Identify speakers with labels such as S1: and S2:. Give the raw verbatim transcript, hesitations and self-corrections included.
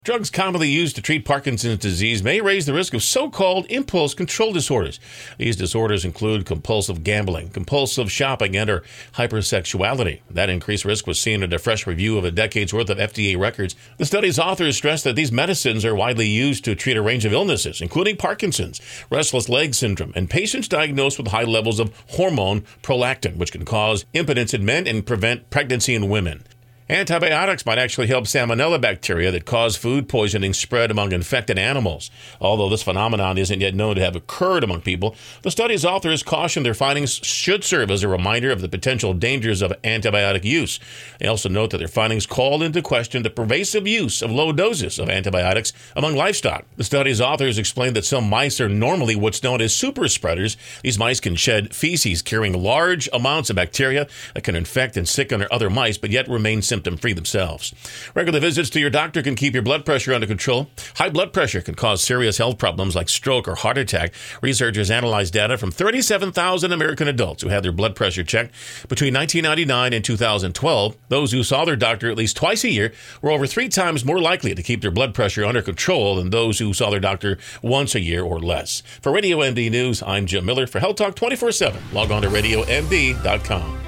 S1: Drugs commonly used to treat Parkinson's disease may raise the risk of so-called impulse control disorders. These disorders include compulsive gambling, compulsive shopping, and or hypersexuality. That increased risk was seen in a fresh review of a decade's worth of F D A records. The study's authors stressed that these medicines are widely used to treat a range of illnesses, including Parkinson's, restless leg syndrome, and patients diagnosed with high levels of hormone prolactin, which can cause impotence in men and prevent pregnancy in women. Antibiotics might actually help salmonella bacteria that cause food poisoning spread among infected animals. Although this phenomenon isn't yet known to have occurred among people, the study's authors caution their findings should serve as a reminder of the potential dangers of antibiotic use. They also note that their findings call into question the pervasive use of low doses of antibiotics among livestock. The study's authors explained that some mice are normally what's known as super spreaders. These mice can shed feces carrying large amounts of bacteria that can infect and sicken other mice, but yet remain symptom free themselves. Regular visits to your doctor can keep your blood pressure under control. High blood pressure can cause serious health problems like stroke or heart attack. Researchers analyzed data from thirty-seven thousand American adults who had their blood pressure checked between nineteen ninety-nine and two thousand twelve. Those who saw their doctor at least twice a year were over three times more likely to keep their blood pressure under control than those who saw their doctor once a year or less. For Radio M D News, I'm Jim Miller. For Health Talk twenty-four seven, log on to radio m d dot com.